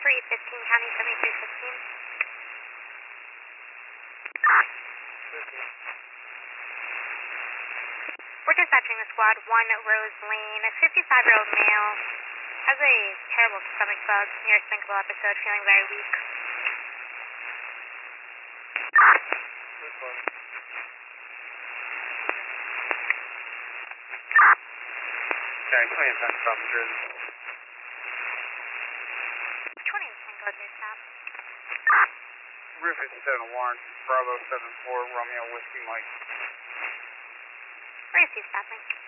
315 County 7316. We're dispatching the squad 1 Rose Lane. A 55-year-old male has a terrible stomach bug near a syncopal episode, feeling very weak. Sorry, 20 and 10 from Jersey. 20 and 10 goes near stop. Route 57 Warren, Bravo 74, Romeo Whiskey Mike. Where is he stopping?